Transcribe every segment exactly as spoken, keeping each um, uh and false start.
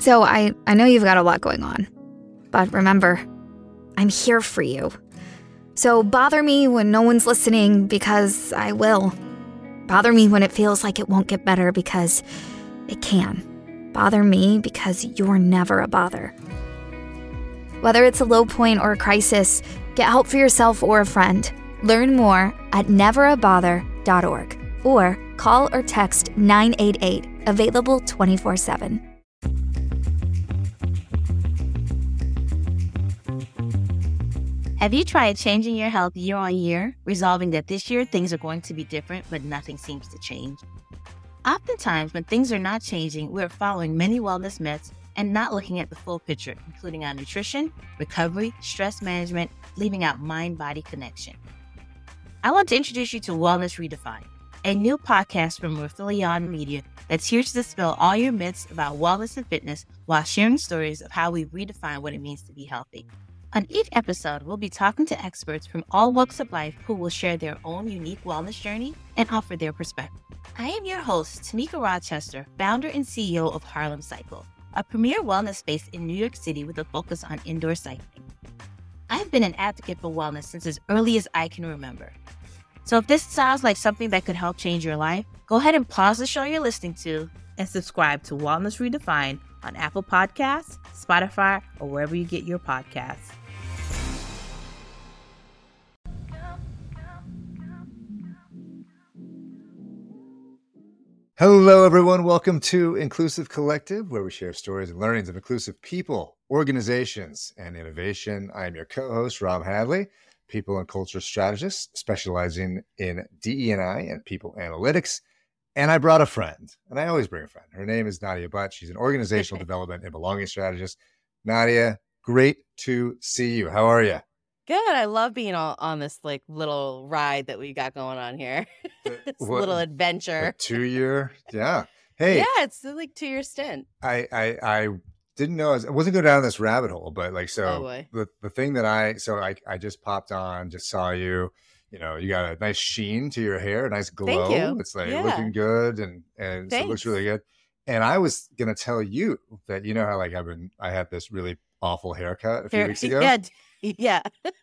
So I, I know you've got a lot going on, but remember, I'm here for you. So bother me when no one's listening, because I will. Bother me when it feels like it won't get better, because it can. Bother me because you're never a bother. Whether it's a low point or a crisis, get help for yourself or a friend. Learn more at never a bother dot org or call or text nine eight eight, available twenty-four seven. Have you tried changing your health year on year, resolving that this year things are going to be different, but nothing seems to change? Oftentimes, when things are not changing, we're following many wellness myths and not looking at the full picture, including our nutrition, recovery, stress management, leaving out mind-body connection. I want to introduce you to Wellness Redefined, a new podcast from Rathilion Media that's here to dispel all your myths about wellness and fitness while sharing stories of how we redefine what it means to be healthy. On each episode, we'll be talking to experts from all walks of life who will share their own unique wellness journey and offer their perspective. I am your host, Tamika Rochester, founder and C E O of Harlem Cycle, a premier wellness space in New York City with a focus on indoor cycling. I've been an advocate for wellness since as early as I can remember. So if this sounds like something that could help change your life, go ahead and pause the show you're listening to and subscribe to Wellness Redefined on Apple Podcasts, Spotify, or wherever you get your podcasts. Hello, everyone. Welcome to Inclusive Collective, where we share stories and learnings of inclusive people, organizations, and innovation. I am your co-host, Rob Hadley, people and culture strategist, specializing in D E and I and people analytics. And I brought a friend, and I always bring a friend. Her name is Nadia Butt. She's an organizational development and belonging strategist. Nadia, great to see you. How are you? Good. I love being all on this like little ride that we got going on here. This What- little adventure. Two year, yeah. Hey, Yeah, it's like two year stint. I, I, I didn't know I, was, I wasn't going down this rabbit hole, but like, Oh, so boy. the, the thing that I, so I, I just popped on, just saw you, you know, you got a nice sheen to your hair, a nice glow. you. It's like Yeah. looking good. And, and so it looks Thanks. really good. And I was going to tell you that, you know, how like I've been, I had this really awful haircut a few Here- weeks ago Yeah. d- Yeah.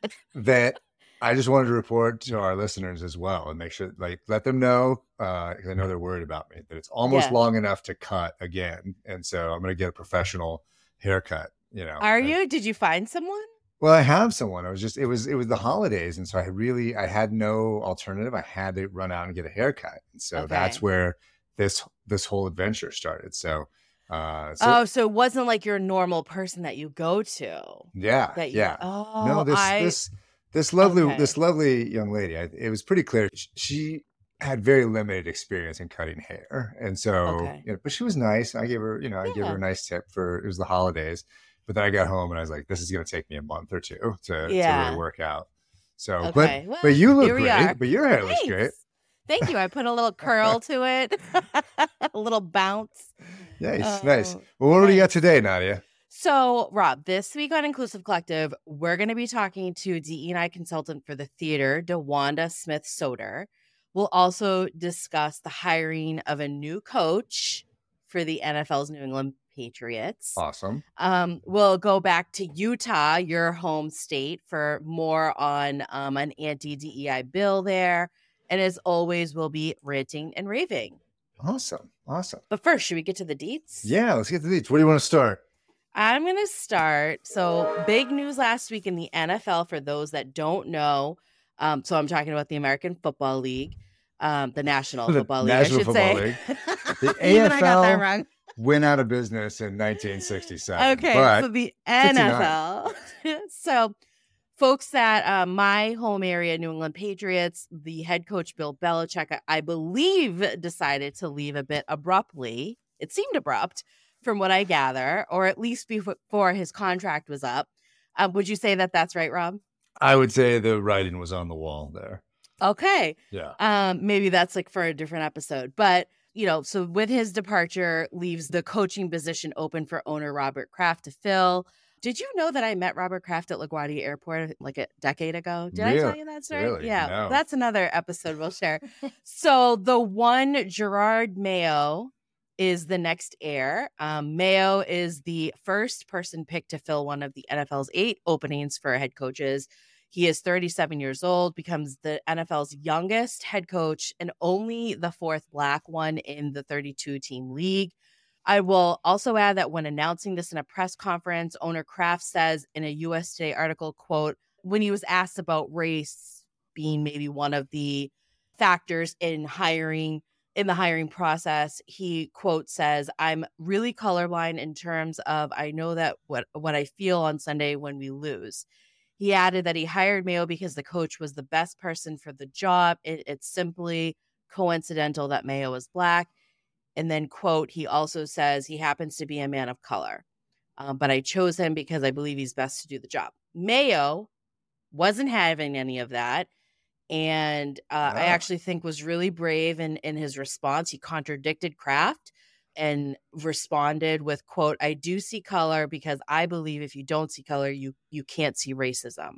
that I just wanted to report to our listeners as well and make sure, like, let them know, uh, because I know they're worried about me, that it's almost Yeah. long enough to cut again. And so I'm going to get a professional haircut, you know. Are And- you? Did you find someone? Well, I have someone. I was just, it was, it was the holidays. And so I really, I had no alternative. I had to run out and get a haircut. And so Okay. that's where this, this whole adventure started. So, uh, so Oh, so it wasn't like your normal person that you go to. yeah, That you, yeah. Oh, no, this, I, this, this lovely, Okay. this lovely young lady, I, it was pretty clear. sh- She had very limited experience in cutting hair. And so, Okay. you know, but she was nice. I gave her, you know, I gave her Yeah. a nice tip for, it was the holidays, but then I got home and I was like, this is going to take me a month or two to, to Yeah. really work out. So, Okay. but, Well, but you look here we great, are. but your hair looks great. Thanks. Thank you. I put a little curl to it, a little bounce. Nice, nice. Oh, Well, what do you got thanks. today, Nadia? So, Rob, this week on Inclusive Collective, we're going to be talking to D E and I consultant for the theater, DeWanda Smith Soder. We'll also discuss the hiring of a new coach for the N F L's New England Patriots. Awesome. Um, we'll go back to Utah, your home state, for more on um, an anti-D E I bill there. And as always, we'll be ranting and raving. Awesome. Awesome. But first, should we get to the deets? Yeah, let's get to these. Where do you want to start? I'm going to start. So, big news last week in the N F L for those that don't know. Um, so, I'm talking about the American Football League, um, the National The Football League, National I should Football say. League. The Even I got that A F L wrong. Went out of business in nineteen sixty-seven. Okay, but so the N F L. So, folks that uh, my home area, New England Patriots, the head coach Bill Belichick, I, I believe, decided to leave a bit abruptly. It seemed abrupt, from what I gather, or at least before his contract was up. Um, would you say that that's right, Rob? I would say the writing was on the wall there. Okay. Yeah. Um, maybe that's like for a different episode. But, you know, so with his departure, leaves the coaching position open for owner Robert Kraft to fill. Did you know that I met Robert Kraft at LaGuardia Airport like a decade ago? Did I tell Really? you that story? Really? Yeah, No. that's another episode we'll share. So the one Gerard Mayo is the next heir. Um, Mayo is the first person picked to fill one of the N F L's eight openings for head coaches. He is thirty-seven years old, becomes the N F L's youngest head coach and only the fourth Black one in the thirty-two team league. I will also add that when announcing this in a press conference, owner Kraft says in a U S Today article, quote, when he was asked about race being maybe one of the factors in hiring, in the hiring process, he, quote, says, I'm really colorblind in terms of I know that what, what I feel on Sunday when we lose. He added that he hired Mayo because the coach was the best person for the job. It, it's simply coincidental that Mayo is Black. And then, quote, he also says he happens to be a man of color, um, but I chose him because I believe he's best to do the job. Mayo wasn't having any of that. And uh, yeah. I actually think was really brave in, in his response. He contradicted Kraft and responded with, quote, I do see color because I believe if you don't see color, you you can't see racism.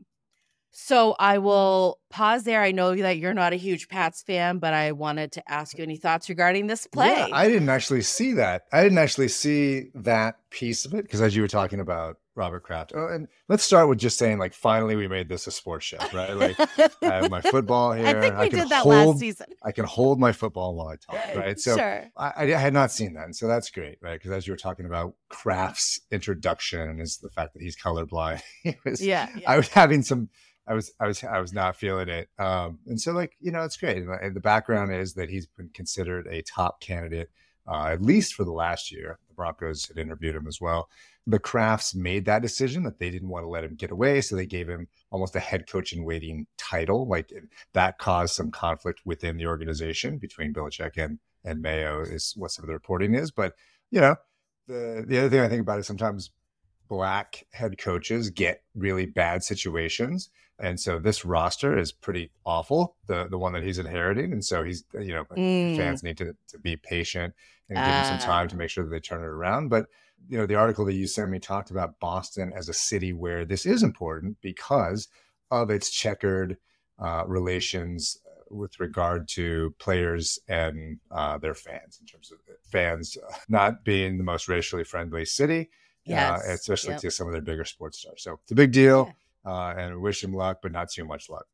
So I will pause there. I know that you're not a huge Pats fan, but I wanted to ask you any thoughts regarding this play. Yeah, I didn't actually see that. I didn't actually see that piece of it because as you were talking about Robert Kraft. Oh, and let's start with just saying, like, finally we made this a sports show, right? Like, I have my football here. I think we I can did that hold, last season. I can hold my football while I talk, right? So sure. I, I had not seen that. And so that's great, right? Because as you were talking about Kraft's introduction is the fact that he's colorblind. It was, yeah, yeah. I was having some, I was, I was, I was not feeling it. Um, and so, like, you know, it's great. And the background is that he's been considered a top candidate, uh, at least for the last year. The Broncos had interviewed him as well. The Krafts made that decision that they didn't want to let him get away. So they gave him almost a head coach in waiting title. Like that caused some conflict within the organization between Belichick and, and Mayo is what some of the reporting is. But, you know, the, the other thing I think about is sometimes Black head coaches get really bad situations. And so this roster is pretty awful, the the one that he's inheriting. And so he's, you know, mm. fans need to, to be patient and give uh. him some time to make sure that they turn it around. But, you know, the article that you sent me talked about Boston as a city where this is important because of its checkered uh, relations with regard to players and uh, their fans, in terms of fans not being the most racially friendly city, yes. uh, especially yep. to some of their bigger sports stars. So it's a big deal. Yeah. Uh, and wish him luck, but not too much luck.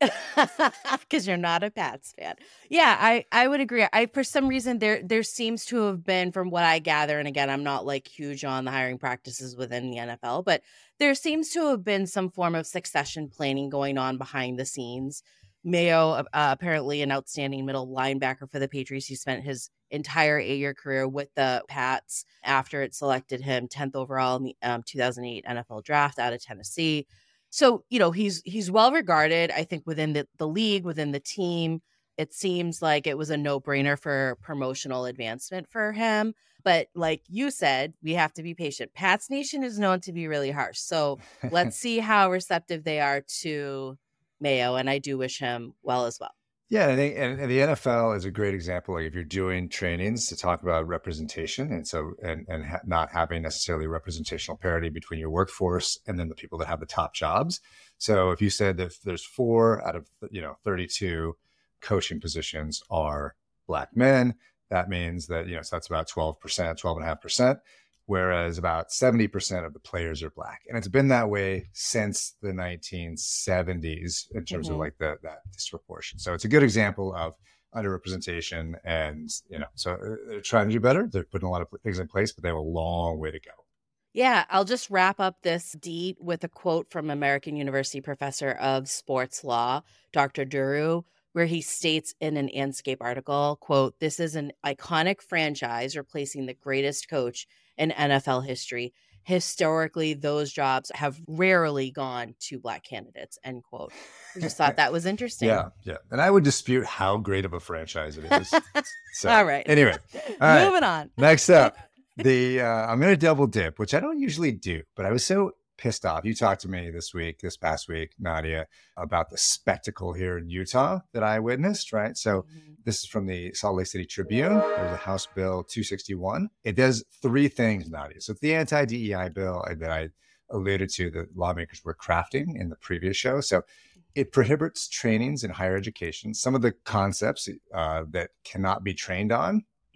Because you're not a Pats fan. Yeah, I, I would agree. I for some reason there there seems to have been, from what I gather, and again, I'm not like huge on the hiring practices within the N F L, but there seems to have been some form of succession planning going on behind the scenes. Mayo, uh, apparently an outstanding middle linebacker for the Patriots. He spent his entire eight-year career with the Pats after it selected him tenth overall in the um, two thousand eight N F L draft out of Tennessee. So, you know, he's he's well regarded, I think, within the, the league, within the team. It seems like it was a no-brainer for promotional advancement for him. But like you said, we have to be patient. Pats Nation is known to be really harsh. So let's see how receptive they are to Mayo. And I do wish him well as well. Yeah, I think and, and the N F L is a great example. Like if you're doing trainings to talk about representation, and so and and ha- not having necessarily representational parity between your workforce and then the people that have the top jobs. So if you said that there's four out of you know thirty-two coaching positions are Black men, that means that you know so that's about twelve percent, twelve and a half percent. Whereas about seventy percent of the players are Black. And it's been that way since the nineteen seventies in terms mm-hmm. of like the, that disproportion. So it's a good example of underrepresentation. And, you know, so they're trying to do better. They're putting a lot of things in place, but they have a long way to go. Yeah, I'll just wrap up this deet with a quote from American University professor of sports law, Doctor Duru, where he states in an Anscape article, quote, this is an iconic franchise replacing the greatest coach in N F L history. Historically, those jobs have rarely gone to Black candidates, end quote. I just thought that was interesting. Yeah, yeah. And I would dispute how great of a franchise it is. So, all right. Anyway. All Moving right. on. Next up, the uh, I'm going to double dip, which I don't usually do, but I was so pissed off. You talked to me this week, this past week, Nadia, about the spectacle here in Utah that I witnessed, right? So mm-hmm. this is from the Salt Lake City Tribune. There's a House Bill two sixty-one. It does three things, Nadia. So it's the anti-D E I bill that I alluded to that lawmakers were crafting in the previous show. So it prohibits trainings in higher education. Some of the concepts uh, that cannot be trained on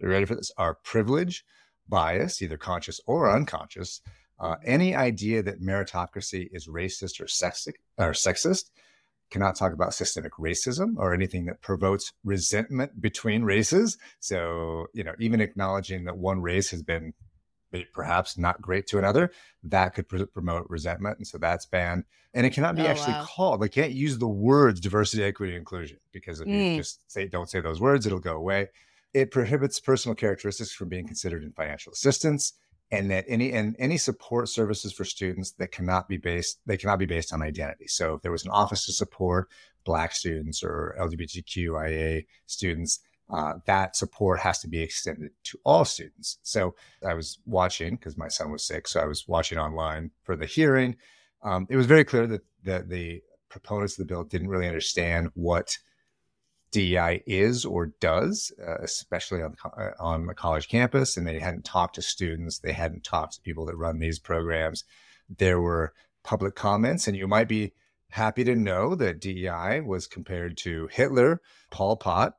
Are you ready for this? Are privilege, bias, either conscious or unconscious, uh, any idea that meritocracy is racist or sexist, or sexist, cannot talk about systemic racism or anything that provokes resentment between races. So, you know, even acknowledging that one race has been perhaps not great to another, that could pr- promote resentment. And so that's banned. And it cannot be Oh, actually wow. called. They can't use the words diversity, equity, inclusion, because if Mm. you just say, don't say those words, it'll go away. It prohibits personal characteristics from being considered in financial assistance, and that any and any support services for students that cannot be based, they cannot be based on identity. So if there was an office to support Black students or L G B T Q I A students, uh, that support has to be extended to all students. So I was watching, because my son was sick, so I was watching online for the hearing. Um, it was very clear that, that the proponents of the bill didn't really understand what D E I is or does, uh, especially on, on a college campus, and they hadn't talked to students. They hadn't talked to people that run these programs. There were public comments, and you might be happy to know that D E I was compared to Hitler, Pol Pot.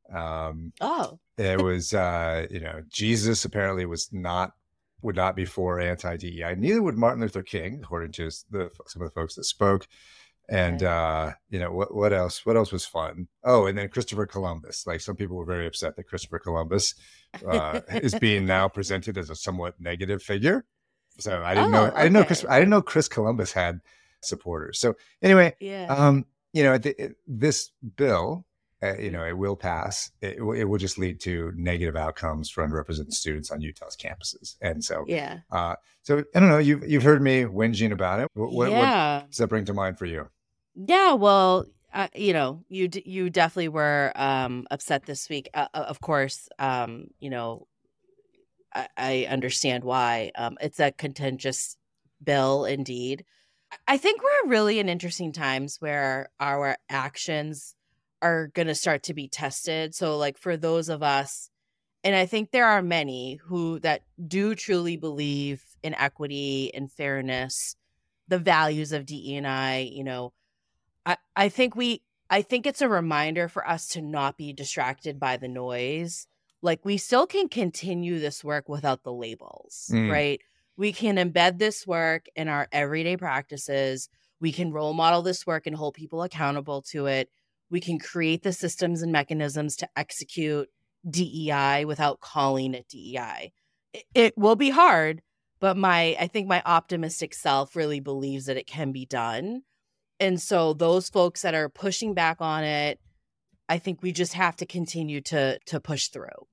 Um, Oh, there was, uh, you know, Jesus apparently was not, would not be for anti-D E I. Neither would Martin Luther King, according to the, some of the folks that spoke. And, okay. uh, you know, what, what else, what else was fun? Oh, and then Christopher Columbus. Like, some people were very upset that Christopher Columbus, uh, is being now presented as a somewhat negative figure. So I didn't Oh, know, I didn't know, okay. Chris, I didn't know Chris Columbus had supporters. So anyway, Yeah. um, you know, the, it, this bill, uh, you know, it will pass. It, will- it will just lead to negative outcomes for underrepresented students on Utah's campuses. And so, Yeah. uh, so I don't know, you've, you've heard me whinging about it. What, what, what Yeah. does that bring to mind for you? Yeah, well, uh, you know, you d- you definitely were um, upset this week. Uh, uh, of course, um, you know, I, I understand why. Um, it's a contentious bill, indeed. I- I think we're really in interesting times where our actions are going to start to be tested. So, like, for those of us, and I think there are many who that do truly believe in equity and fairness, the values of D E and I, you know. I, I think we I think it's a reminder for us to not be distracted by the noise. Like, we still can continue this work without the labels, Mm. right? We can embed this work in our everyday practices. We can role model this work and hold people accountable to it. We can create the systems and mechanisms to execute D E I without calling it D E I. It, it will be hard, but my I think my optimistic self really believes that it can be done. And so those folks that are pushing back on it, I think we just have to continue to to push through.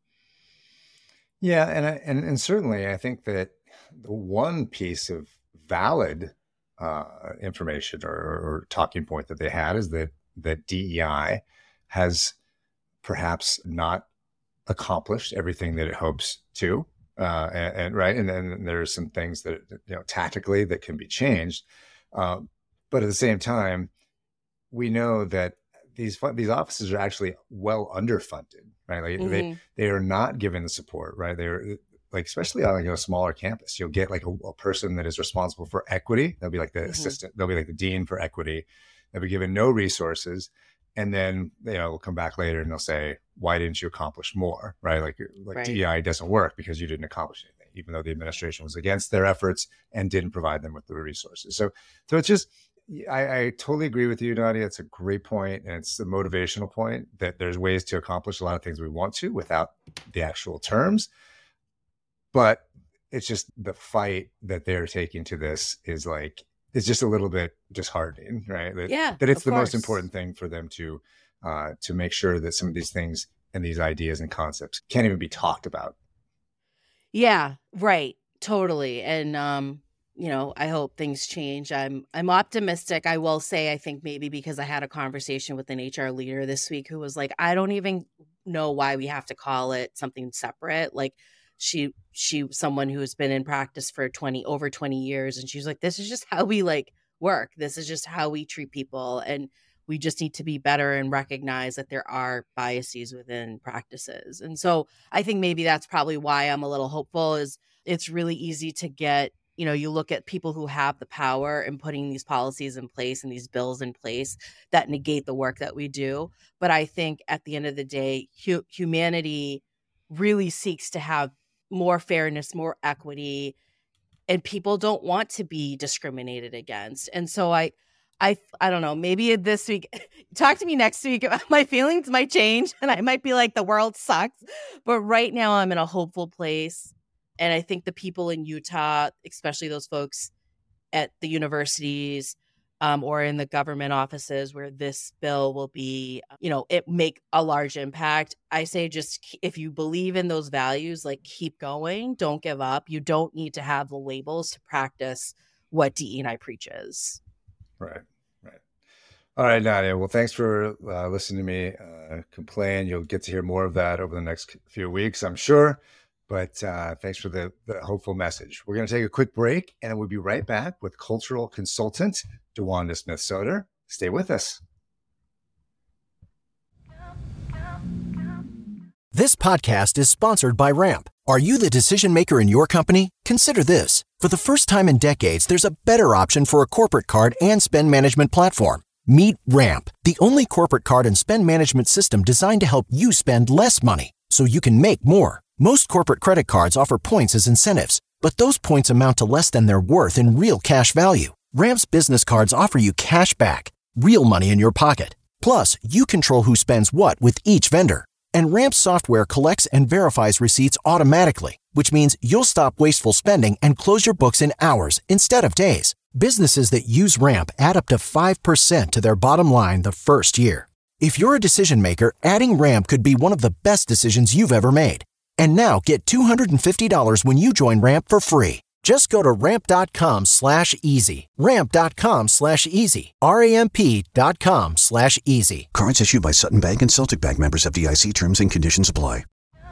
Yeah, and I, and and certainly, I think that the one piece of valid uh, information or, or talking point that they had is that that D E I has perhaps not accomplished everything that it hopes to, uh, and, and right, and then there's some things that, you know, tactically that can be changed, um, but at the same time, we know that these fu- these offices are actually well underfunded, right? Like they Mhm. they are not given the support, right? They're like, especially on, you know, a smaller campus, you'll get like a, a person that is responsible for equity. They'll be like the Mhm. assistant. They'll be like the dean for equity. They'll be given no resources, and then, you know, we'll come back later and they'll say, "Why didn't you accomplish more?" Right? Like like Right. D E I doesn't work because you didn't accomplish anything, even though the administration was against their efforts and didn't provide them with the resources. So so it's just. I, I totally agree with you, Nadia. It's a great point, and it's a motivational point that there's ways to accomplish a lot of things we want to without the actual terms. But it's just the fight that they're taking to this is like, it's just a little bit disheartening, right? That, Yeah, that it's of the most course. important thing for them to uh, to make sure that some of these things and these ideas and concepts can't even be talked about. Yeah, right. Totally. And um, you know, I hope things change. I'm I'm optimistic. I will say, I think maybe because I had a conversation with an H R leader this week who was like, I don't even know why we have to call it something separate. Like, she she someone who's been in practice for twenty over twenty years, and she's like, this is just how we like work. This is just how we treat people, and we just need to be better and recognize that there are biases within practices. And so I think maybe that's probably why I'm a little hopeful. Is it's really easy to get, you know, you look at people who have the power and putting these policies in place and these bills in place that negate the work that we do. But I think at the end of the day, hu- humanity really seeks to have more fairness, more equity, and people don't want to be discriminated against. And so I, I, I don't know, maybe this week, talk to me next week. My feelings might change and I might be like, the world sucks. But right now I'm in a hopeful place. And I think the people in Utah, especially those folks at the universities um, or in the government offices where this bill will be, you know, it make a large impact. I say just if you believe in those values, like keep going, don't give up. You don't need to have the labels to practice what D E and I preaches. Right. All right, Nadia. Well, thanks for uh, listening to me uh, complain. You'll get to hear more of that over the next few weeks, I'm sure. But uh, thanks for the, the hopeful message. We're going to take a quick break, and we'll be right back with cultural consultant DeWanda Smith-Soter. Stay with us. This podcast is sponsored by Ramp. Are you the decision maker in your company? Consider this. For the first time in decades, there's a better option for a corporate card and spend management platform. Meet Ramp, the only corporate card and spend management system designed to help you spend less money so you can make more. Most corporate credit cards offer points as incentives, but those points amount to less than their worth in real cash value. Ramp's business cards offer you cash back, real money in your pocket. Plus, you control who spends what with each vendor. And Ramp's software collects and verifies receipts automatically, which means you'll stop wasteful spending and close your books in hours instead of days. Businesses that use Ramp add up to five percent to their bottom line the first year. If you're a decision maker, adding Ramp could be one of the best decisions you've ever made. And now get two hundred fifty dollars when you join Ramp for free. Just go to ramp.com slash easy. Ramp.com slash easy. R-A-M-P dot com slash easy. Cards issued by Sutton Bank and Celtic Bank, members of F D I C. Terms and conditions apply.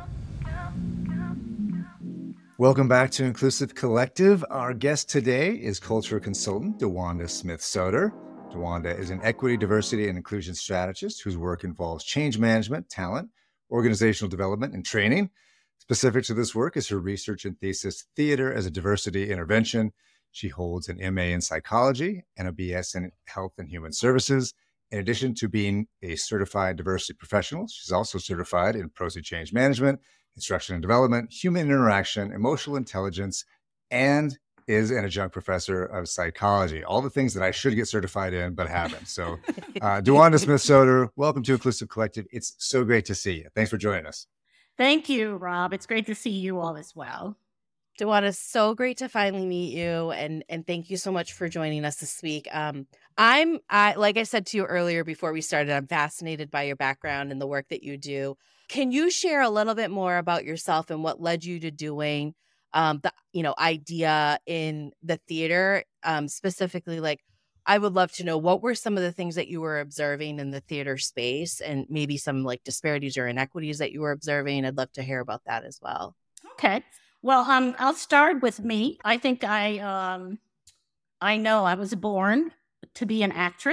Welcome back to Inclusive Collective. Our guest today is culture consultant DeWanda Smith-Soter. DeWanda is an equity, diversity, and inclusion strategist whose work involves change management, talent, organizational development, and training. Specific to this work is her research and thesis, Theater as a Diversity Intervention. She holds an M A in psychology and a B S in health and human services. In addition to being a certified diversity professional, she's also certified in Prosi change management, instruction and development, human interaction, emotional intelligence, and is an adjunct professor of psychology. All the things that I should get certified in, but haven't. So uh, DeWanda Smith-Soter, welcome to Inclusive Collective. It's so great to see you. Thanks for joining us. Thank you, Rob. It's great to see you all as well. DeWanda, so great to finally meet you, and and thank you so much for joining us this week. Um, I'm, I like I said to you earlier before we started, I'm fascinated by your background and the work that you do. Can you share a little bit more about yourself and what led you to doing um, the you know idea in the theater? Um, specifically, like I would love to know what were some of the things that you were observing in the theater space, and maybe some like disparities or inequities that you were observing. I'd love to hear about that as well. Okay. Well, um, I'll start with me. I think I, um, I know I was born to be an actress,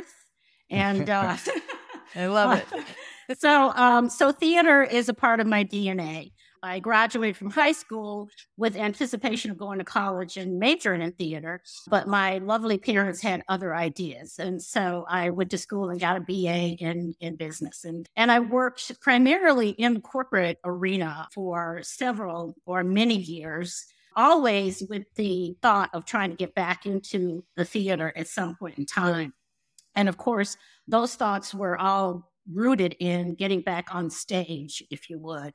and uh, I love it. so, um, so theater is a part of my D N A. I graduated from high school with anticipation of going to college and majoring in theater, but my lovely parents had other ideas. And so I went to school and got a B A in, in business. And, and I worked primarily in the corporate arena for several or many years, always with the thought of trying to get back into the theater at some point in time. And of course, those thoughts were all rooted in getting back on stage, if you would.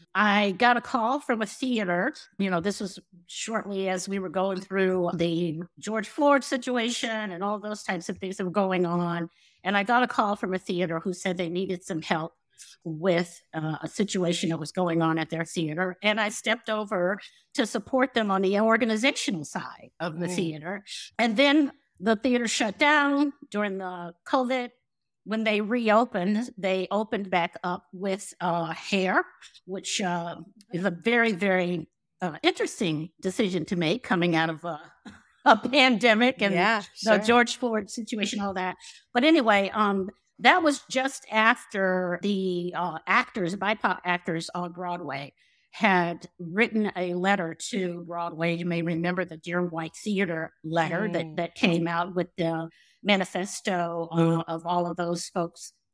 I got a call from a theater. You know, this was shortly as we were going through the George Floyd situation and all those types of things that were going on. And I got a call from a theater who said they needed some help with uh, a situation that was going on at their theater. And I stepped over to support them on the organizational side of the mm. theater. And then the theater shut down during the COVID. When they reopened, they opened back up with uh, hair, which uh, is a very, very uh, interesting decision to make coming out of a, a pandemic and yeah, sure. the George Floyd situation, all that. But anyway, um, that was just after the uh, actors, B I P O C actors on Broadway had written a letter to Broadway. You may remember the Dear White Theater letter mm. that, that came out with the manifesto uh, of all of those folks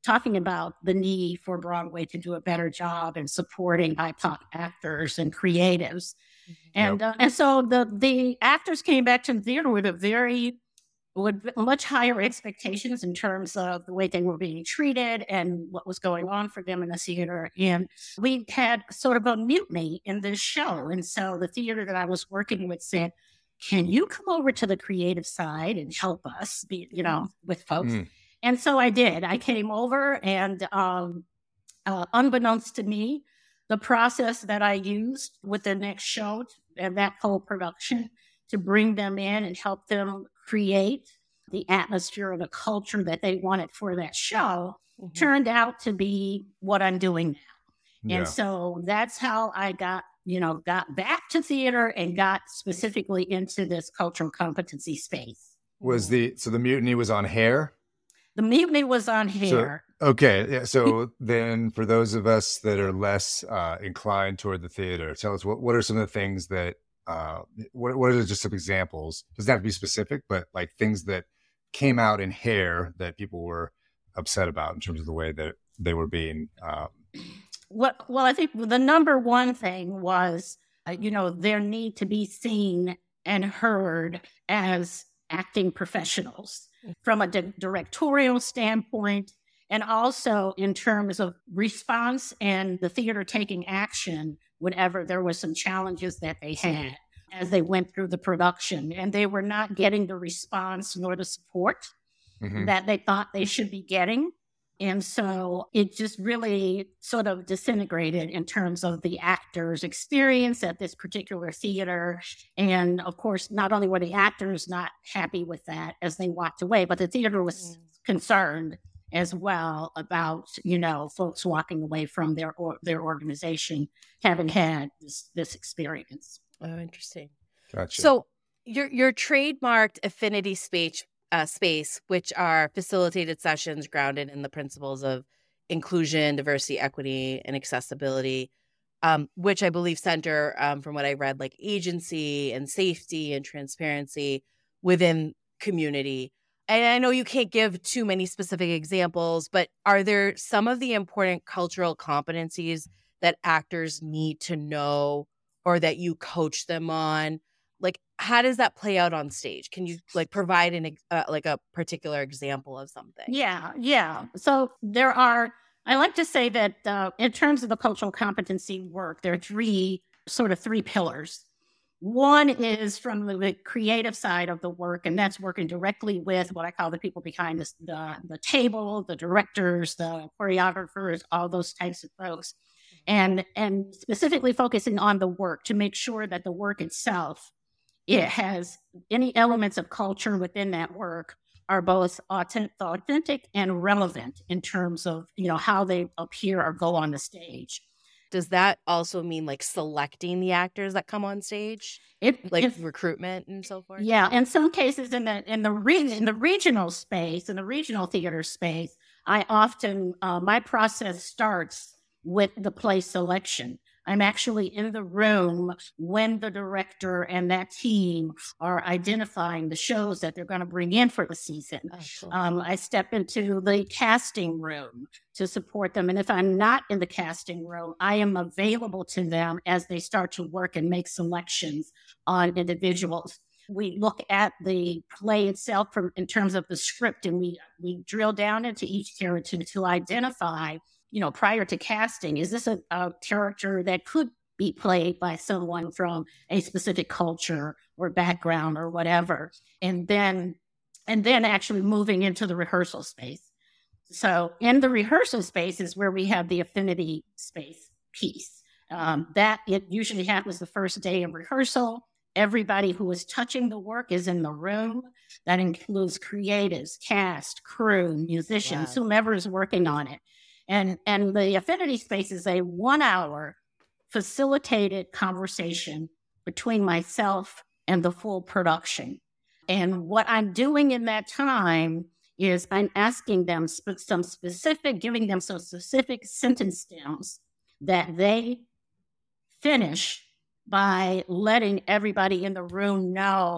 talking about the need for Broadway to do a better job in supporting B I P O C actors and creatives. And Yep. uh, and so the the actors came back to the theater with a very with much higher expectations in terms of the way they were being treated and what was going on for them in the theater. And we had sort of a mutiny in this show. And so the theater that I was working with said, can you come over to the creative side and help us be, you know, with folks? Mm. And so I did. I came over and um, uh, unbeknownst to me, the process that I used with the next show and that whole production to bring them in and help them create the atmosphere or the culture that they wanted for that show mm-hmm. turned out to be what I'm doing now. Yeah. And so that's how I got, you know, got back to theater and got specifically into this cultural competency space. Was the, so the mutiny was on Hair? The mutiny was on Hair. So, okay. Yeah. So then for those of us that are less uh, inclined toward the theater, tell us what, what are some of the things that, uh, what, what are just some examples? Doesn't have to be specific, but like things that came out in Hair that people were upset about in terms of the way that they were being. Um... Well, well, I think the number one thing was, uh, you know, their need to be seen and heard as acting professionals from a di- directorial standpoint, and also in terms of response and the theater taking action whenever there was some challenges that they had as they went through the production. And they were not getting the response nor the support mm-hmm. that they thought they should be getting. And so it just really sort of disintegrated in terms of the actors' experience at this particular theater. And of course, not only were the actors not happy with that as they walked away, but the theater was mm. concerned as well about, you know, folks walking away from their or, their organization having had this, this experience. Oh, interesting. Gotcha. So your your trademarked affinity space uh, space, which are facilitated sessions grounded in the principles of inclusion, diversity, equity, and accessibility, um, which I believe center, um, from what I read, like agency and safety and transparency within community. And I know you can't give too many specific examples, but are there some of the important cultural competencies that actors need to know or that you coach them on? Like, how does that play out on stage? Can you like provide an uh, like a particular example of something? Yeah, yeah. So there are, I like to say that uh, in terms of the cultural competency work, there are three sort of three pillars. One is from the creative side of the work, and that's working directly with what I call the people behind the, the, the table, the directors, the choreographers, all those types of folks, and and specifically focusing on the work to make sure that the work itself, it has any elements of culture within that work are both authentic, authentic and relevant in terms of, you know, how they appear or go on the stage. Does that also mean like selecting the actors that come on stage? It like it, recruitment and so forth? Yeah, in some cases in the in the re- in the regional space, in the regional theater space, I often uh, my process starts with the play selection. I'm actually in the room when the director and that team are identifying the shows that they're going to bring in for the season. Oh, cool. um, I step into the casting room to support them. And if I'm not in the casting room, I am available to them as they start to work and make selections on individuals. We look at the play itself from in terms of the script, and we, we drill down into each character to identify, you know, prior to casting, is this a, a character that could be played by someone from a specific culture or background or whatever? And then, and then actually moving into the rehearsal space. So in the rehearsal space is where we have the affinity space piece. Um, that it usually happens the first day of rehearsal. Everybody who is touching the work is in the room. That includes creatives, cast, crew, musicians, wow. whomever is working on it. And and the affinity space is a one hour facilitated conversation between myself and the full production. And what I'm doing in that time is I'm asking them sp- some specific, giving them some specific sentence stems that they finish by letting everybody in the room know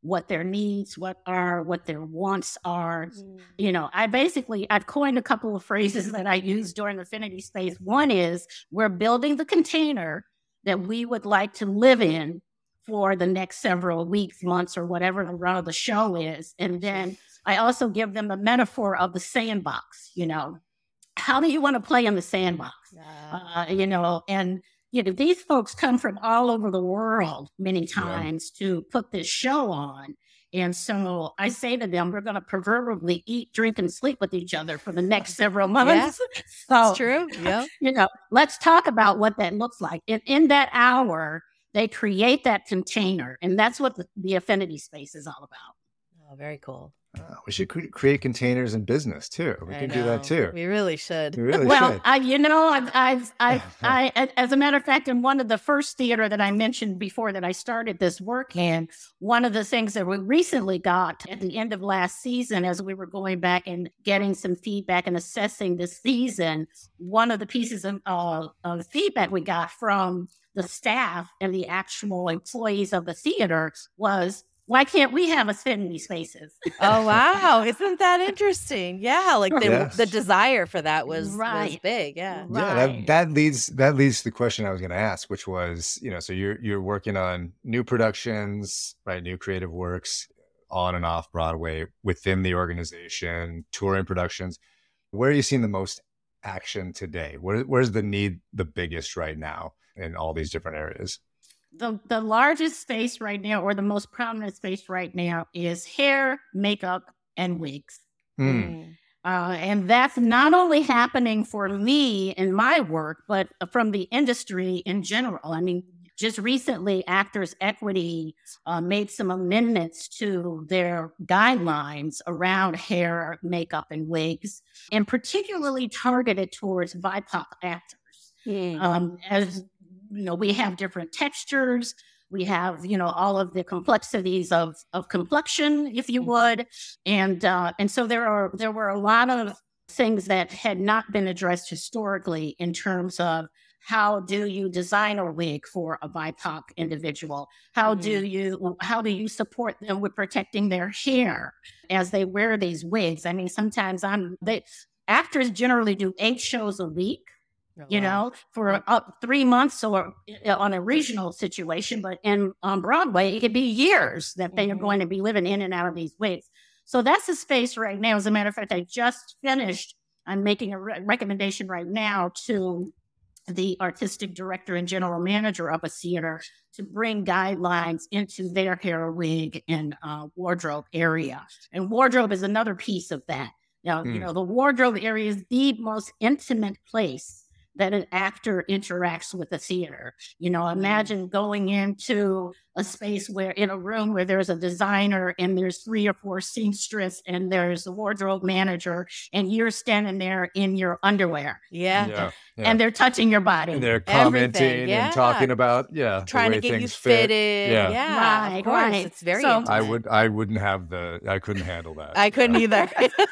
what their needs, what are, what their wants are. Mm. You know, I basically, I've coined a couple of phrases that I use during Affinity Space. One is, we're building the container that we would like to live in for the next several weeks, months, or whatever the run of the show is. And then I also give them the metaphor of the sandbox. You know, how do you want to play in the sandbox? Yeah. Uh, you know, and you know, these folks come from all over the world many times yeah. to put this show on. And so I say to them, we're going to proverbially eat, drink, and sleep with each other for the next several months. Yeah, so, that's true. Yeah. You know, let's talk about what that looks like. And in that hour, they create that container. And that's what the, the Affinity Space is all about. Oh, very cool. Uh, we should cre- create containers in business too. We I can know. do that too. We really should. We really well, should. I, you know, I've, I've, I've, I, as a matter of fact, in one of the first theater that I mentioned before that I started this work in, one of the things that we recently got at the end of last season, as we were going back and getting some feedback and assessing this season, one of the pieces of, uh, of feedback we got from the staff and the actual employees of the theater was, why can't we have Affinity Spaces? Oh, wow. Isn't that interesting? Yeah. Like the, yes. the desire for that was, right. was big. Yeah. Yeah. Right. That, that leads, that leads to the question I was going to ask, which was, you know, so you're, you're working on new productions, right? New creative works on and off Broadway within the organization, touring productions. Where are you seeing the most action today? Where, where's the need the biggest right now in all these different areas? The, the largest space right now, or the most prominent space right now, is hair, makeup, and wigs. Mm. Uh, and that's not only happening for me in my work, but from the industry in general. I mean, just recently, Actors Equity uh, made some amendments to their guidelines around hair, makeup, and wigs, and particularly targeted towards B I P O C actors. Mm. Um, as you know, we have different textures. We have, you know, all of the complexities of, of complexion, if you would. And uh, and so there are there were a lot of things that had not been addressed historically in terms of how do you design a wig for a B I P O C individual? How mm-hmm. do you how do you support them with protecting their hair as they wear these wigs? I mean, sometimes I'm they actors generally do eight shows a week. Oh, you wow. know, for up three months or on a regional situation, but in on Broadway, it could be years that they mm-hmm. are going to be living in and out of these wigs. So that's the space right now. As a matter of fact, I just finished. I'm making a re- recommendation right now to the artistic director and general manager of a theater to bring guidelines into their hair, wig, and uh, wardrobe area. And wardrobe is another piece of that. Now, mm. you know, the wardrobe area is the most intimate place that an actor interacts with the theater. You know, imagine going into a space where in a room where there's a designer and there's three or four seamstress and there's a wardrobe manager and you're standing there in your underwear. Yeah. yeah, yeah. And they're touching your body. And they're commenting yeah. and talking about, yeah, trying the way to get you things fit. fitted. Yeah. yeah right, of course. right. It's very so, I would, I wouldn't have the, I couldn't handle that. I couldn't either.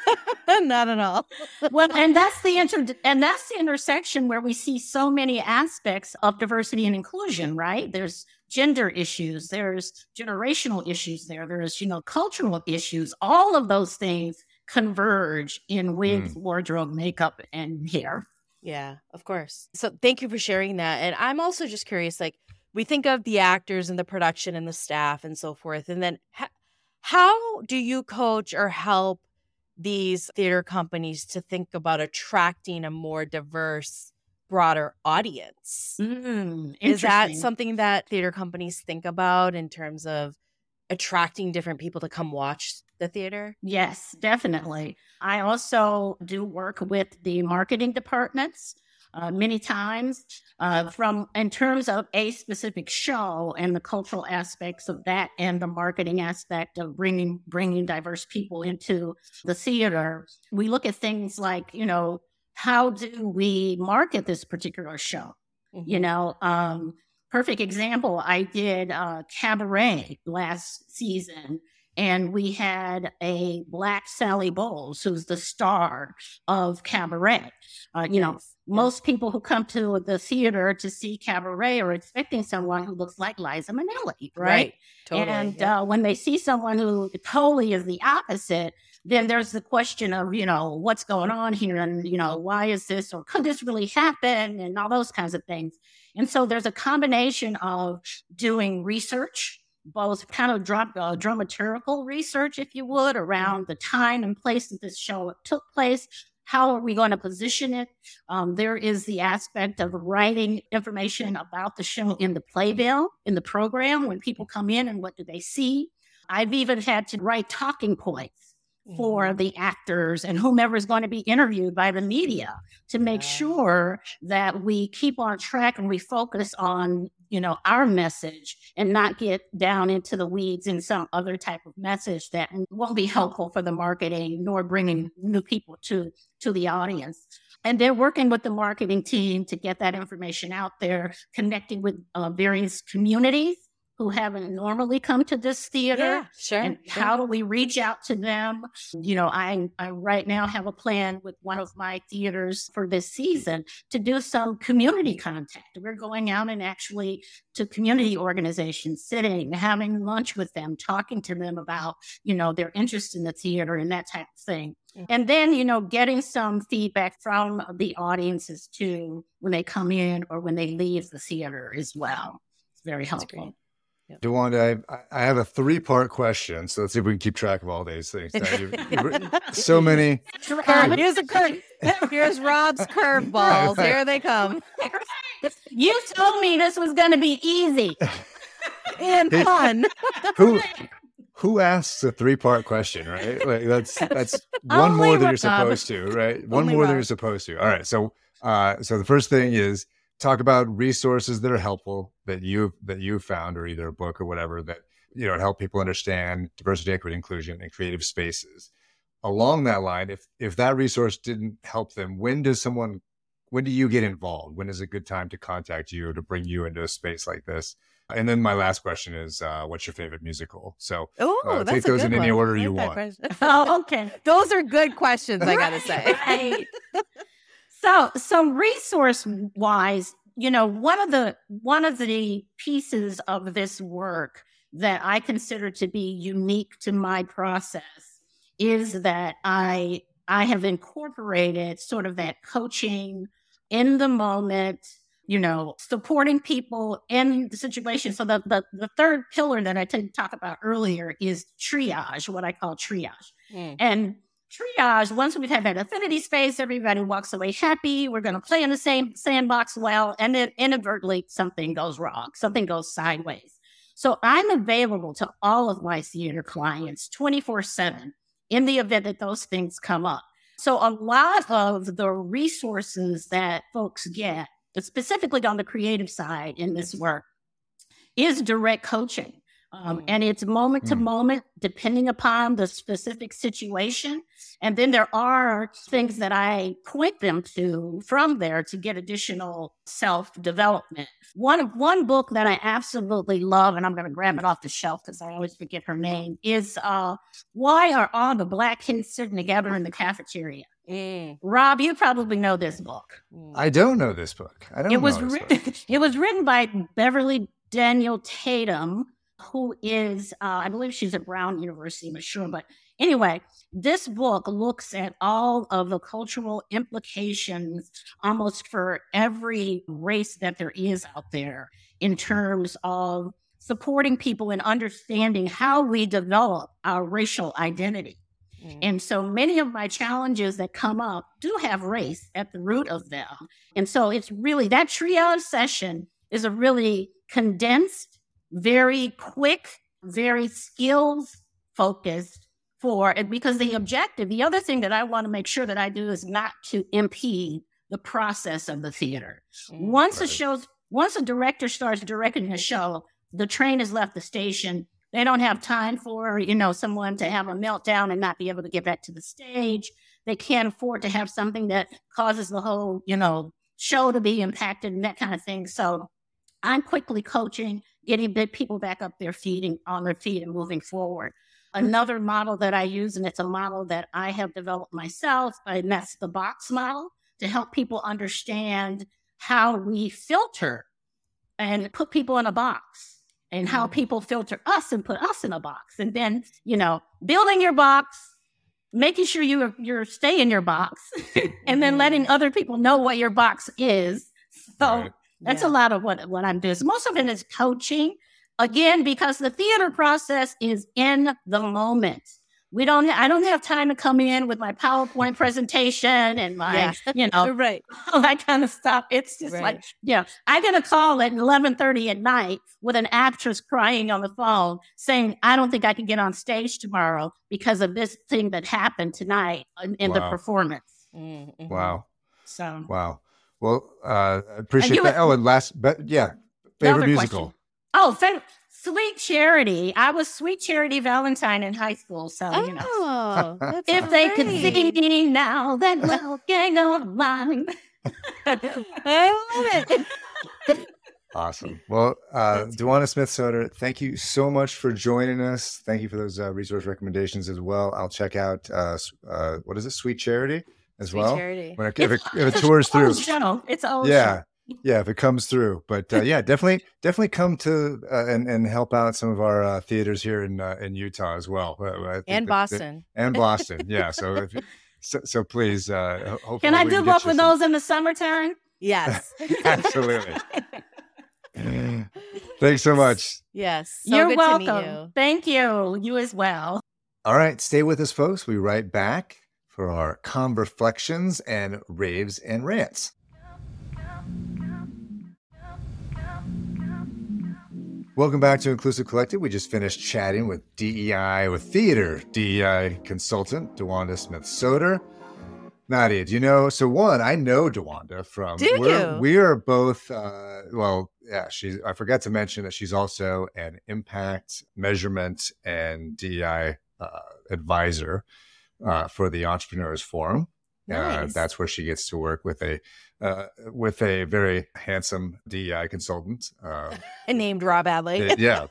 Not at all. Well, and that's the inter- and that's the intersection where we see so many aspects of diversity and inclusion, right? There's gender issues, there's generational issues there, there's, you know, cultural issues. All of those things converge in wigs, mm. wardrobe, makeup, and hair. Yeah, of course. So thank you for sharing that. And I'm also just curious, like, we think of the actors and the production and the staff and so forth. And then ha- how do you coach or help these theater companies to think about attracting a more diverse, broader audience? Mm, Is that something that theater companies think about in terms of attracting different people to come watch the theater? Yes, definitely. I also do work with the marketing departments uh, many times uh, from in terms of a specific show and the cultural aspects of that and the marketing aspect of bringing bringing diverse people into the theater. We look at things like, you know, how do we market this particular show? Mm-hmm. You know, um, perfect example, I did uh, Cabaret last season. And we had a Black Sally Bowles, who's the star of Cabaret. Uh, you know, Nice. most people who come to the theater to see Cabaret are expecting someone who looks like Liza Minnelli, right? Right. Totally. And yeah. uh, when they see someone who totally is the opposite, then there's the question of, you know, what's going on here? And, you know, why is this, or could this really happen? And all those kinds of things. And so there's a combination of doing research, both kind of dram- uh, dramaturgical research, if you would, around the time and place that this show took place. How are we going to position it? Um, there is the aspect of writing information about the show in the playbill, in the program, when people come in and what do they see. I've even had to write talking points for the actors and whomever is going to be interviewed by the media to make Yeah. sure that we keep on track and we focus on, you know, our message and not get down into the weeds in some other type of message that won't be helpful for the marketing nor bringing new people to, to the audience. And they're working with the marketing team to get that information out there, connecting with uh, various communities who haven't normally come to this theater. Yeah, sure. And sure. how do we reach out to them? You know, I, I right now have a plan with one of my theaters for this season to do some community contact. We're going out and actually to community organizations, sitting, having lunch with them, talking to them about, you know, their interest in the theater and that type of thing. And then, you know, getting some feedback from the audiences too, when they come in or when they leave the theater as well. It's very helpful. Yep. DeWanda, I, I have a three-part question, so let's see if we can keep track of all these things. Now, you've, you've, so many. Curve. Here's a curve. Here's Rob's curveballs. Here they come. You told me this was going to be easy and fun. Who who asks a three-part question, right? Like that's that's one Only more than you're Rob. supposed to, right? One Only more than Rob. you're supposed to. All right. So, uh, so the first thing is talk about resources that are helpful that you that you found, or either a book or whatever that you know help people understand diversity, equity, inclusion, and creative spaces. Along that line, if if that resource didn't help them, when does someone, when do you get involved? When is a good time to contact you to bring you into a space like this? And then my last question is, uh, what's your favorite musical? So Oh, uh, that's take a those good in any one. order I you like that want. question. Oh, okay. Those are good questions, I gotta say. Right. So, so resource wise, you know, one of the one of the pieces of this work that I consider to be unique to my process is that I I have incorporated sort of that coaching in the moment, you know, supporting people in the situation. So the the, the third pillar that I did talk about earlier is triage, what I call triage. Mm. And triage, once we've had that affinity space, everybody walks away happy. We're going to play in the same sandbox well, and then inadvertently something goes wrong, something goes sideways. So I'm available to all of my theater clients twenty-four seven in the event that those things come up. So a lot of the resources that folks get, specifically on the creative side in this work, is direct coaching. Um, and it's moment to moment, depending upon the specific situation. And then there are things that I point them to from there to get additional self-development. One, one book that I absolutely love, and I'm going to grab it off the shelf because I always forget her name, is uh, Why Are All the Black Kids Sitting Together in the Cafeteria? Mm. Rob, you probably know this book. I don't know this book. I don't It was know this written. book. It was written by Beverly Daniel Tatum, who is, uh, I believe she's at Brown University, I'm not sure. But anyway, this book looks at all of the cultural implications almost for every race that there is out there in terms of supporting people and understanding how we develop our racial identity. Mm-hmm. And so many of my challenges that come up do have race at the root of them. And so it's really, that triage session is a really condensed, very quick, very skills focused for it, because the objective, the other thing that I want to make sure that I do is not to impede the process of the theater. Mm, once right. a show's, once a director starts directing a show, the train has left the station. They don't have time for, you know, someone to have a meltdown and not be able to get back to the stage. They can't afford to have something that causes the whole, you know, show to be impacted and that kind of thing. So I'm quickly coaching, getting people back up their feet and on their feet and moving forward. Another model that I use, and it's a model that I have developed myself, and that's the box model, to help people understand how we filter and put people in a box, and how people filter us and put us in a box. And then, you know, building your box, making sure you you're stay in your box, and then letting other people know what your box is. So Right. that's Yeah. a lot of what, what I'm doing. So most of it is coaching. Again, because the theater process is in the moment. We don't. I don't have time to come in with my PowerPoint presentation and my, Yeah. you know, Right. all that kind of stuff. It's just Right. like, yeah, I get a call at eleven thirty at night with an actress crying on the phone saying, I don't think I can get on stage tomorrow because of this thing that happened tonight in, in the Wow. performance. Mm-hmm. Wow. So, Wow. Well, uh, I appreciate you that. would- Oh, and last, but yeah, favorite Another musical. question. oh, fa- Sweet Charity. I was Sweet Charity Valentine in high school. So, you know. Oh, that's If they could great. see me now, that little gang of mine. I love it. Awesome. Well, uh, That's Dewana Smith Soder, thank you so much for joining us. Thank you for those uh, resource recommendations as well. I'll check out, uh, s- uh, what is it, Sweet Charity as Sweet well? Charity. When it, if, it, if it tours through. Old show. It's an old Yeah. show. Yeah, if it comes through. But uh, yeah, definitely, definitely come to uh, and, and help out some of our uh, theaters here in uh, in Utah as well. Uh, I think And that- Boston. that- and Boston. Yeah. So, if, so, so please, uh, ho- hopefully Can I we do get both you of some- those in the summertime? Yes. Absolutely. Thanks so much. Yes. So You're good welcome. to meet you. Thank you. You as well. All right, stay with us, folks. We right back for our calm reflections and raves and rants. Welcome back to Inclusive Collective. We just finished chatting with D E I, with theater D E I consultant, Dewanda Smith Soder. Nadia, do you know? So one, I know Dewanda from. Do we're, you? We are both. Uh, well, yeah. She's. I forgot to mention that she's also an impact measurement and D E I uh, advisor uh, for the Entrepreneurs Forum. Uh, Nice. that's where she gets to work with a uh, with a very handsome D E I consultant. Uh, And named Rob Adley. it- yeah,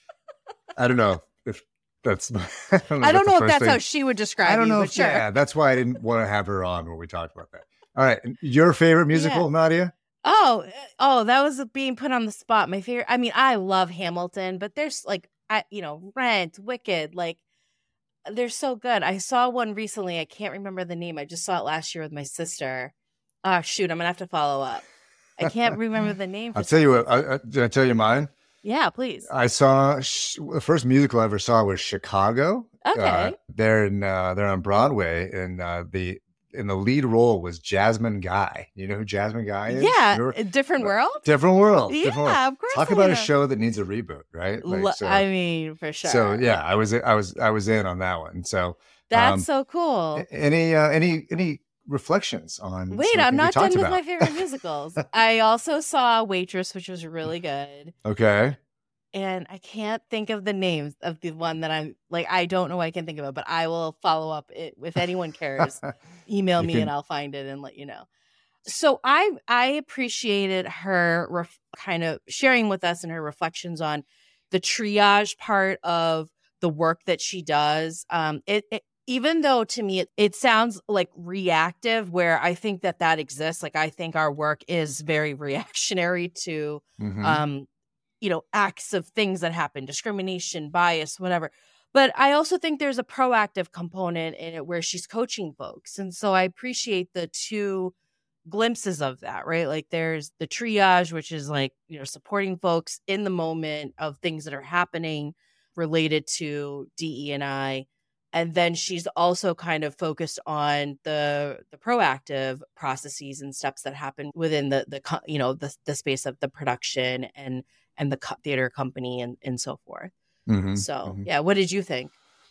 I don't know if that's. I don't know, I don't the know if first that's thing- how she would describe I don't you, know but if sure. yeah. That's why I didn't want to have her on when we talked about that. All right, and your favorite musical, Nadia? Oh, oh, that was being put on the spot. My favorite. I mean, I love Hamilton, but there's like, I, you know, Rent, Wicked, like they're so good. I saw one recently. I can't remember the name. I just saw it last year with my sister. Oh, shoot, I'm gonna have to follow up. I can't remember the name. For I'll tell you some what. I, reason. I, did I tell you mine? Yeah, please. I saw sh- the first musical I ever saw was Chicago. Okay. Uh, they're in uh, they're on Broadway, and uh, the in the lead role was Jasmine Guy. You know who Jasmine Guy is? Yeah, Remember? a different world. Different world. Yeah, different world. of course. Talk I about a know. show that needs a reboot, right? Like, Lo- so, I mean, for sure. so yeah, I was I was I was in on that one. So that's um, so cool. a- any uh, any any reflections on? Wait, some I'm things we not done talked with about? my favorite musicals. I also saw Waitress, which was really good. Okay. And I can't think of the names of the one that I'm like, I don't know why I can think of it, but I will follow up it if anyone cares. Email You me can- and I'll find it and let you know. So I I appreciated her ref- kind of sharing with us and her reflections on the triage part of the work that she does. Um, it, it even though to me it, it sounds like reactive, where I think that that exists. Like I think our work is very reactionary to Mhm. um, you know, acts of things that happen, discrimination, bias, whatever. But I also think there's a proactive component in it where she's coaching folks. And so I appreciate the two glimpses of that, right? Like there's the triage, which is like, you know, supporting folks in the moment of things that are happening related to D E and I. And then she's also kind of focused on the the proactive processes and steps that happen within the the co- you know the the space of the production and and the co- theater company and and so forth. Mhm. So Mhm. yeah, what did you think?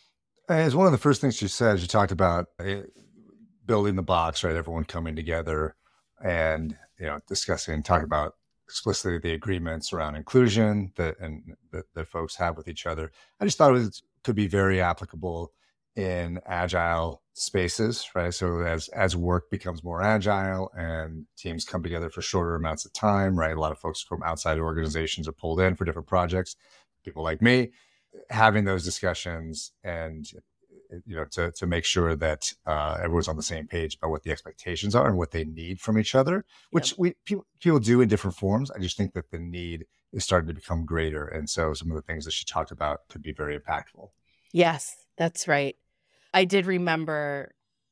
As one of the first things she said, she talked about uh, building the box, right? Everyone coming together and, you know, discussing, talking about explicitly the agreements around inclusion that and that, that folks have with each other. I just thought it was, could be very applicable in agile spaces, right? So as as work becomes more agile and teams come together for shorter amounts of time, right? A lot of folks from outside organizations are pulled in for different projects. People like me, having those discussions and, you know, to, to make sure that uh, everyone's on the same page about what the expectations are and what they need from each other, which yep. we people, people do in different forms. I just think that the need is starting to become greater. And so some of the things that she talked about could be very impactful. Yes, that's right. I did remember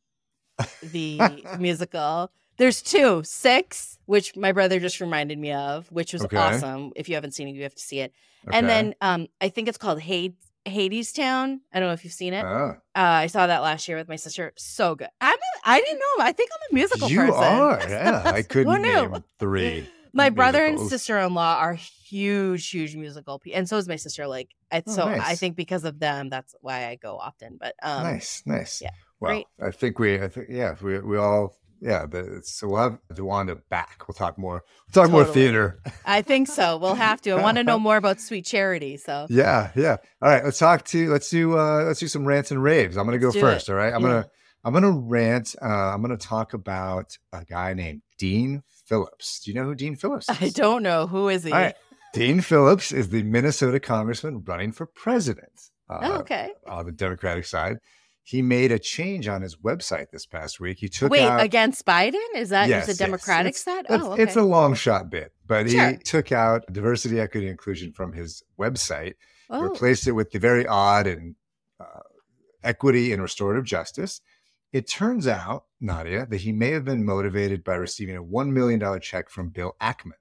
the musical. There's two, Six, which my brother just reminded me of, which was okay. awesome. If you haven't seen it, you have to see it. Okay. And then um, I think it's called Hades. Hadestown. I don't know if you've seen it. Oh. Uh, I saw that last year with my sister. So good. I'm. A, I didn't know. I think I'm a musical you person. You are. Yeah, I couldn't name three. My musicals. Brother and sister-in-law are huge, huge musical people, and so is my sister. Like, I, oh, so nice. I think because of them, that's why I go often. But um, nice, nice. Yeah. Well, great. I think we. I think yeah. We we all. Yeah, but it's, so we'll have DeWanda back. We'll talk more. We'll talk totally. more theater. I think so. We'll have to. I want to know more about Sweet Charity. So yeah, yeah. All right, let's talk to. Let's do. Uh, let's do some rants and raves. I'm gonna go first. It. All right. I'm yeah. gonna. I'm gonna rant. Uh, I'm gonna talk about a guy named Dean Phillips. Do you know who Dean Phillips is? I don't know. Who is he? All right. Dean Phillips is the Minnesota congressman running for president. Uh, oh, okay. On the Democratic side. He made a change on his website this past week. He took Wait, out... against Biden? Is that yes, the Democratic yes. side? It's, oh, okay. It's a long shot bit, but sure. he took out diversity, equity, inclusion from his website, oh. replaced it with the very odd and uh, equity and restorative justice. It turns out, Nadia, that he may have been motivated by receiving a one million dollars check from Bill Ackman,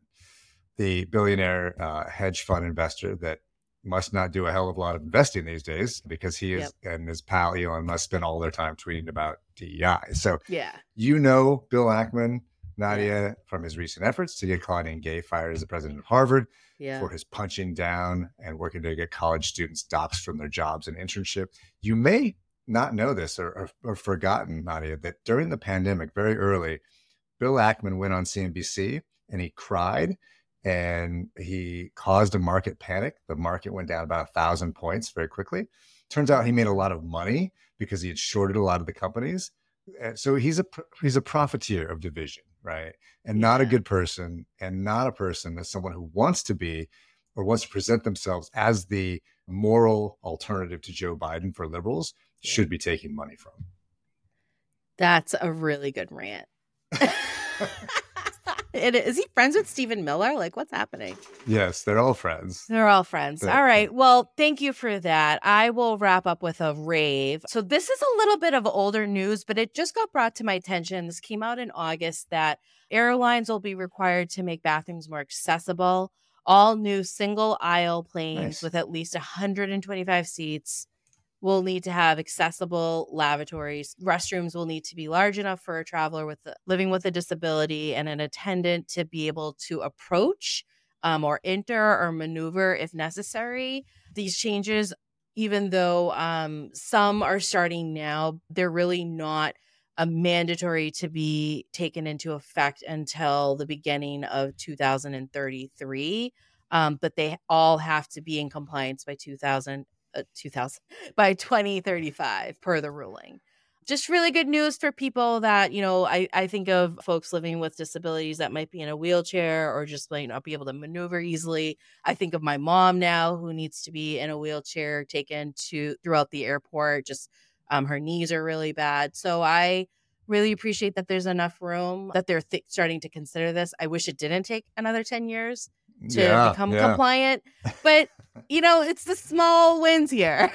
the billionaire uh, hedge fund investor that must not do a hell of a lot of investing these days because he is yep. and his pal Elon Musk spend all their time tweeting about D E I. So yeah, you know Bill Ackman, Nadia, yeah. from his recent efforts to get Claudine Gay fired as the president of Harvard, yeah. for his punching down and working to get college students doxxed from their jobs and internship. You may not know this or, or, or forgotten, Nadia, that during the pandemic, very early, Bill Ackman went on C N B C and he cried. And he caused a market panic. The market went down about a thousand points very quickly. Turns out he made a lot of money because he had shorted a lot of the companies. So he's a he's a profiteer of division, right? And yeah. not a good person, and not a person that's someone who wants to be or wants to present themselves as the moral alternative to Joe Biden for liberals yeah. should be taking money from. That's a really good rant. It, is he friends with Stephen Miller? Like, what's happening? Yes, they're all friends. They're all friends. They're, all right. Well, thank you for that. I will wrap up with a rave. So this is a little bit of older news, but it just got brought to my attention. This came out in August that airlines will be required to make bathrooms more accessible. All new single aisle planes nice. with at least one hundred twenty-five seats will need to have accessible lavatories. Restrooms will need to be large enough for a traveler with a, living with a disability and an attendant to be able to approach um, or enter or maneuver if necessary. These changes, even though um, some are starting now, they're really not uh, mandatory to be taken into effect until the beginning of two thousand thirty-three. Um, but they all have to be in compliance by two thousand. Uh, two thousand by twenty thirty-five per the ruling. Just really good news for people that, you know, I, I think of folks living with disabilities that might be in a wheelchair or just might not be able to maneuver easily. I think of my mom now who needs to be in a wheelchair taken to throughout the airport. Just um, her knees are really bad. So I really appreciate that there's enough room that they're th- starting to consider this. I wish it didn't take another ten years to yeah, become yeah. compliant. But, you know, it's the small wins here.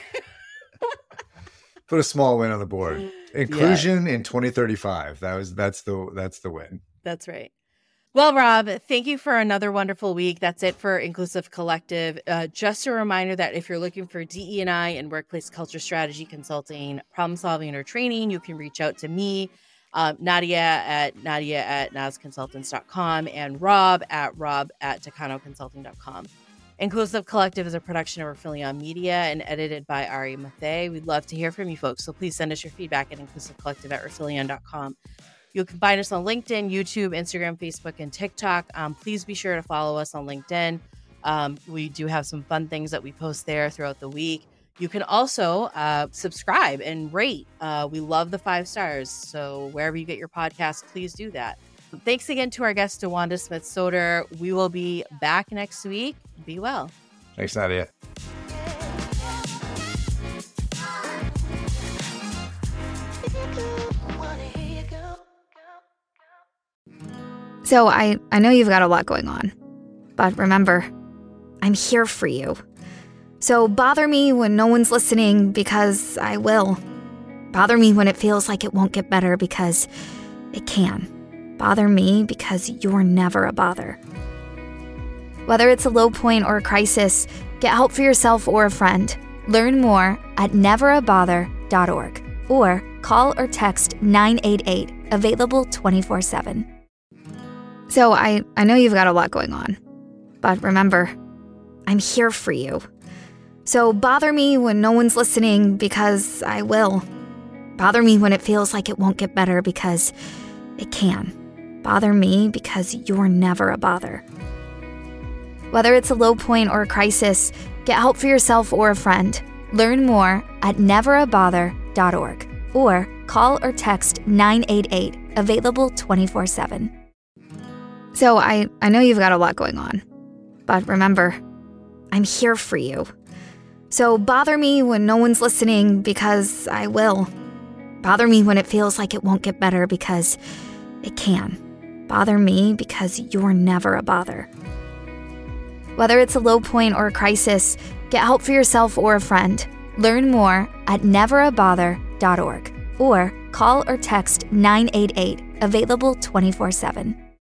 Put a small win on the board. Inclusion yeah. in twenty thirty-five. That was that's the that's the win. That's right. Well, Rob, thank you for another wonderful week. That's it for Inclusive Collective. Uh, just a reminder that if you're looking for D E and I and workplace culture strategy consulting, problem solving, or training, you can reach out to me. Um, Nadia at Nadia at Nas Consultants dot com and Rob at Rob at Takano Consulting dot com. Inclusive Collective is a production of Refillion Media and edited by Ari Mathey. We'd love to hear from you folks, so please send us your feedback at inclusive collective at refillion dot com. You can find us on LinkedIn, YouTube, Instagram, Facebook, and TikTok. Um, please be sure to follow us on LinkedIn. Um, we do have some fun things that we post there throughout the week. You can also uh, subscribe and rate. Uh, we love the five stars. So wherever you get your podcasts, please do that. Thanks again to our guest, DeWanda Smith-Soter. We will be back next week. Be well. Thanks, Nadia. So I, I know you've got a lot going on, but remember, I'm here for you. So bother me when no one's listening, because I will. Bother me when it feels like it won't get better, because it can. Bother me because you're never a bother. Whether it's a low point or a crisis, get help for yourself or a friend. Learn more at never a bother dot org or call or text nine eight eight, available twenty-four seven. So I, I know you've got a lot going on, but remember, I'm here for you. So bother me when no one's listening, because I will. Bother me when it feels like it won't get better, because it can. Bother me because you're never a bother. Whether it's a low point or a crisis, get help for yourself or a friend. Learn more at never a bother dot org or call or text nine eight eight, available twenty-four seven. So I, I know you've got a lot going on, but remember, I'm here for you. So bother me when no one's listening, because I will. Bother me when it feels like it won't get better, because it can. Bother me because you're never a bother. Whether it's a low point or a crisis, get help for yourself or a friend. Learn more at never a bother dot org or call or text nine eight eight, available twenty-four seven.